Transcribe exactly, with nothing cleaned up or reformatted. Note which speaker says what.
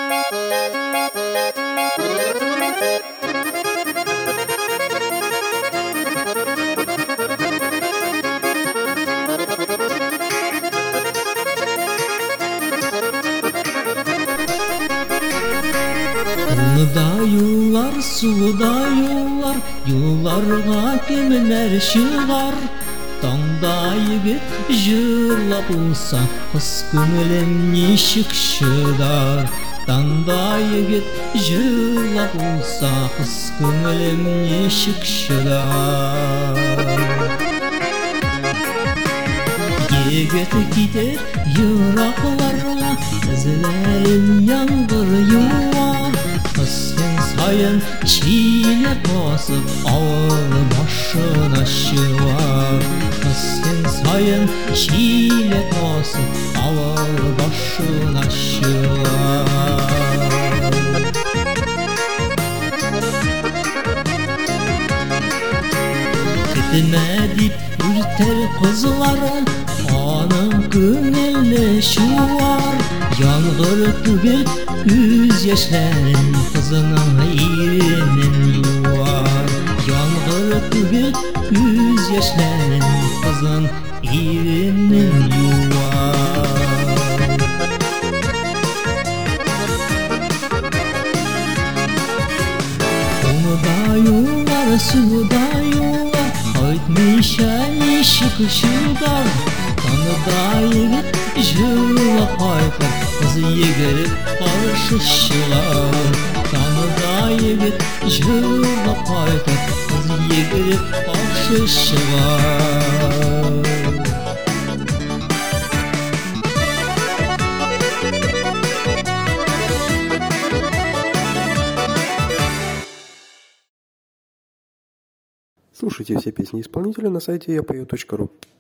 Speaker 1: Suluda yollar, suluda yollar, yollarga kemler şılar. Tаңда егет жырлап болса, қыз көңілім нешік шыдар. Таңда егет жырлап болса, қыз көңілім нешік шыдар. Егет кетер йырақларға, ізлерін яңғыр юар. Қысың сайын чиле басып, ауыл башына шуар. Қысың сайын чиле басып, ауыл башына шуар. Кетіме деп үртер қызлары, аның көңілі шуар. Яңғыр түгел күз яшьләрен, қызының иренен юар. Яңғыр түгел күз яшьләрен, қызын иренен юар. Сулда юллар, сулда юллар, қайтмыйша нешік шыдар. Таңда егет жырлап қайтар, қыз егеріп қаршы шығар. Таңда егет жырлап қайтар, қыз егеріп қаршы шығар.
Speaker 2: Слушайте все песни исполнителя на сайте я пою точка ру.